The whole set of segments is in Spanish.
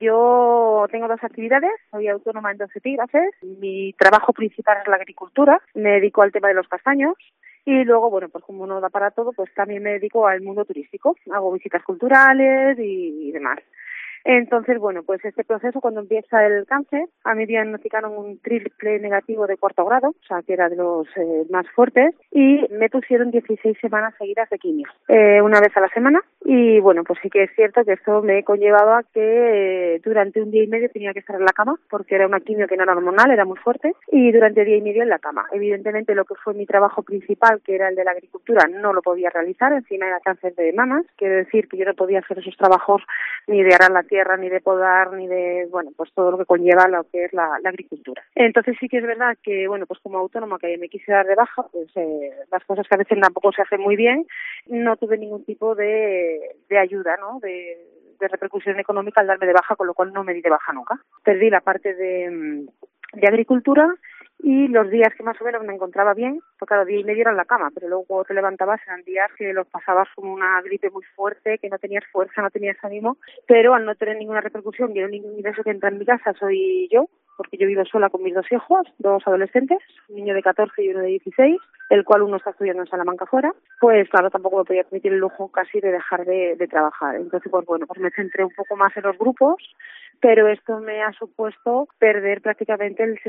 Yo tengo dos actividades, soy autónoma en dos epígrafes, mi trabajo principal es la agricultura, me dedico al tema de los castaños y luego, bueno, pues como no da para todo, pues también me dedico al mundo turístico, hago visitas culturales y demás. Entonces, bueno, pues este proceso, cuando empieza el cáncer, a mí me diagnosticaron un triple negativo de 4º grado, o sea, que era de los más fuertes, y me pusieron 16 semanas seguidas de quimio, una vez a la semana, y bueno, pues sí que es cierto que esto me conllevaba que durante un día y medio tenía que estar en la cama, porque era una quimio que no era hormonal, era muy fuerte, y durante día y medio en la cama. Evidentemente, lo que fue mi trabajo principal, que era el de la agricultura, no lo podía realizar, encima era cáncer de mamas, quiero decir que yo no podía hacer esos trabajos ni de arar la tierra, ni de podar, ni de, bueno, pues todo lo que conlleva lo que es la agricultura. Entonces sí que es verdad que, bueno, pues como autónoma que me quise dar de baja, pues las cosas que a veces tampoco se hacen muy bien, no tuve ningún tipo de ayuda, ¿no?, de repercusión económica al darme de baja, con lo cual no me di de baja nunca. Perdí la parte de agricultura y los días que más o menos me encontraba bien, pues claro, día y medio era en la cama, pero luego cuando te levantabas eran días que los pasabas como una gripe muy fuerte, que no tenías fuerza, no tenías ánimo, pero al no tener ninguna repercusión y el único ingreso que entra en mi casa soy yo, porque yo vivo sola con mis dos hijos, dos adolescentes, un niño de 14 y uno de 16, el cual uno está estudiando en Salamanca fuera, pues claro, tampoco me podía permitir el lujo casi de dejar de trabajar. Entonces, pues bueno, pues me centré un poco más en los grupos, pero esto me ha supuesto perder prácticamente el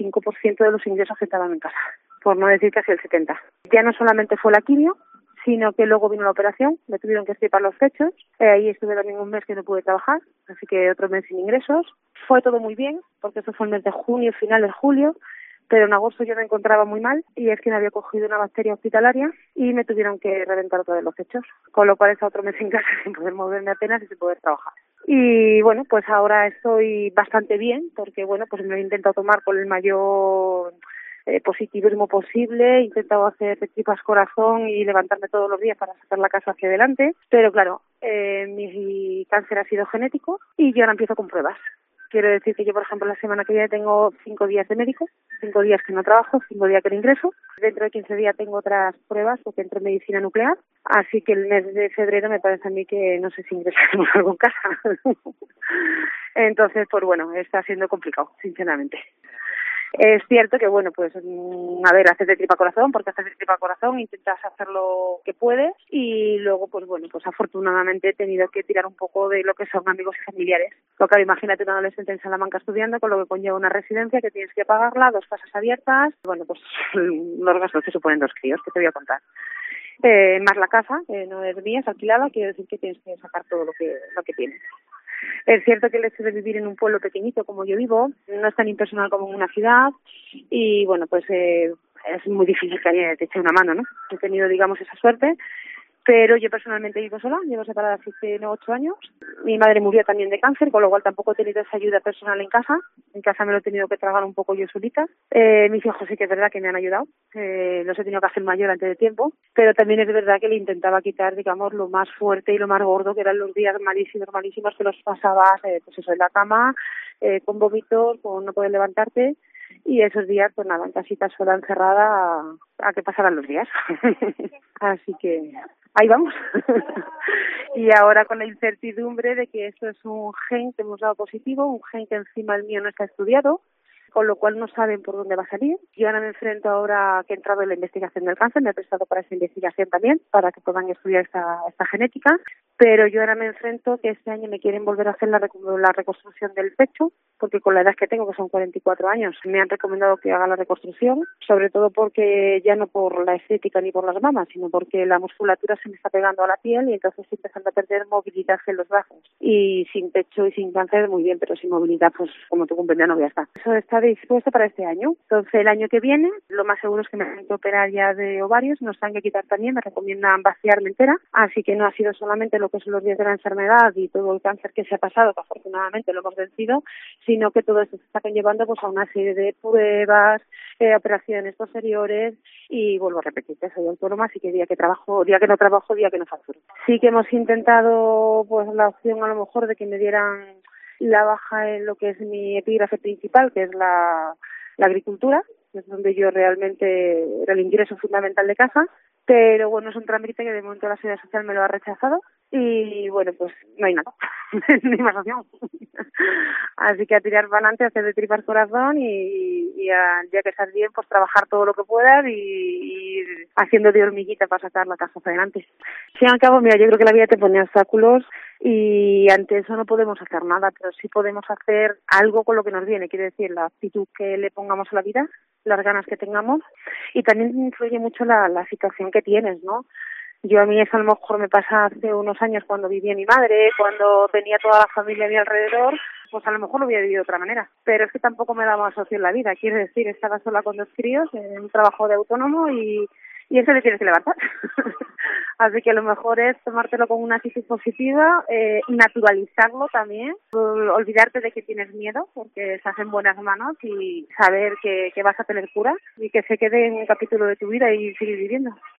65% de los ingresos que estaban en casa, por no decir casi el 70%. Ya no solamente fue la quimio, sino que luego vino la operación, me tuvieron que extirpar los pechos, ahí estuve también un mes que no pude trabajar, así que otro mes sin ingresos. Fue todo muy bien, porque eso fue el mes de junio, final de julio, pero en agosto yo me encontraba muy mal y es que me había cogido una bacteria hospitalaria y me tuvieron que reventar otra vez los pechos, con lo cual es otro mes en casa sin poder moverme apenas y sin poder trabajar. Y bueno, pues ahora estoy bastante bien, porque bueno, pues me lo he intentado tomar con el mayor positivismo posible, he intentado hacer de tripas corazón y levantarme todos los días para sacar la casa hacia adelante, pero claro, mi cáncer ha sido genético y yo ahora empiezo con pruebas. Quiero decir que yo, por ejemplo, la semana que viene tengo 5 días de médico, 5 días que no trabajo, 5 días que no ingreso. Dentro de 15 días tengo otras pruebas porque entro en medicina nuclear. Así que el mes de febrero me parece a mí que no sé si ingresaremos algo en casa. Entonces, pues bueno, está siendo complicado, sinceramente. Es cierto que, bueno, pues, a ver, haces de tripa corazón, porque haces de tripa corazón, intentas hacer lo que puedes y luego, pues bueno, pues afortunadamente he tenido que tirar un poco de lo que son amigos y familiares. Lo que imagínate un adolescente en Salamanca estudiando, con lo que conlleva una residencia que tienes que pagarla, 2 casas abiertas, bueno, pues los gastos que suponen 2 críos, que te voy a contar. Más la casa, que no es mía, es alquilada, quiere decir que tienes que sacar todo lo que tienes. Es cierto que el hecho de vivir en un pueblo pequeñito como yo vivo no es tan impersonal como en una ciudad y bueno, pues es muy difícil que alguien te eche una mano, ¿no? He tenido, digamos, esa suerte, pero yo personalmente vivo sola, llevo separada hace 8 años. Mi madre murió también de cáncer, con lo cual tampoco he tenido esa ayuda personal en casa. En casa me lo he tenido que tragar un poco yo solita. Mis hijos sí que es verdad que me han ayudado. Los he tenido que hacer mayor antes de tiempo, pero también es verdad que le intentaba quitar, digamos, lo más fuerte y lo más gordo, que eran los días malísimos que los pasabas, pues eso, en la cama, con vómitos, con no poder levantarte. Y esos días, pues nada, en casita sola, encerrada, a que pasaran los días. Así que ahí vamos. Y ahora con la incertidumbre de que esto es un gen que hemos dado positivo, un gen que encima el mío no está estudiado, con lo cual no saben por dónde va a salir. Yo ahora me enfrento ahora que he entrado en la investigación del cáncer, me he prestado para esa investigación también, para que puedan estudiar esta genética, pero yo ahora me enfrento que este año me quieren volver a hacer la reconstrucción del pecho, porque con la edad que tengo, que son 44 años, me han recomendado que haga la reconstrucción, sobre todo porque ya no por la estética ni por las mamas, sino porque la musculatura se me está pegando a la piel y entonces estoy empezando a perder movilidad en los brazos. Y sin pecho y sin cáncer muy bien, pero sin movilidad, pues como tú comprendes, no voy a estar. Eso está dispuesto para este año. Entonces el año que viene, lo más seguro es que me tengan que operar ya de ovarios, nos han que quitar también, me recomiendan vaciarme entera, así que no ha sido solamente lo que son los días de la enfermedad y todo el cáncer que se ha pasado, que afortunadamente lo hemos vencido, sino que todo esto se está conllevando pues a una serie de pruebas, operaciones posteriores y vuelvo a repetir que soy autónoma, así que día que trabajo, día que no trabajo, día que no facturo. Sí que hemos intentado pues la opción a lo mejor de que me dieran la baja en lo que es mi epígrafe principal, que es la agricultura, es donde yo realmente era el ingreso fundamental de casa, pero bueno, es un trámite que de momento la Seguridad Social me lo ha rechazado y bueno, pues no hay nada, ni más opción. Así que a tirar para adelante, a hacer de tripas corazón y ya que estás bien, pues trabajar todo lo que puedas y ir haciendo de hormiguita para sacar la casa hacia adelante. Al fin y al cabo, mira, yo creo que la vida te pone obstáculos y ante eso no podemos hacer nada, pero sí podemos hacer algo con lo que nos viene, quiere decir, la actitud que le pongamos a la vida, las ganas que tengamos y también influye mucho la situación que tienes, ¿no? Yo a mí eso a lo mejor me pasa hace unos años cuando vivía mi madre, cuando tenía toda la familia a mi alrededor, pues a lo mejor lo hubiera vivido de otra manera. Pero es que tampoco me daba más opción la vida, quiero decir, estaba sola con 2 críos en un trabajo de autónomo y eso le tienes que levantar. Así que lo mejor es tomártelo con una actitud positiva, naturalizarlo también, olvidarte de que tienes miedo, porque estás en buenas manos y saber que vas a tener cura y que se quede en un capítulo de tu vida y seguir viviendo.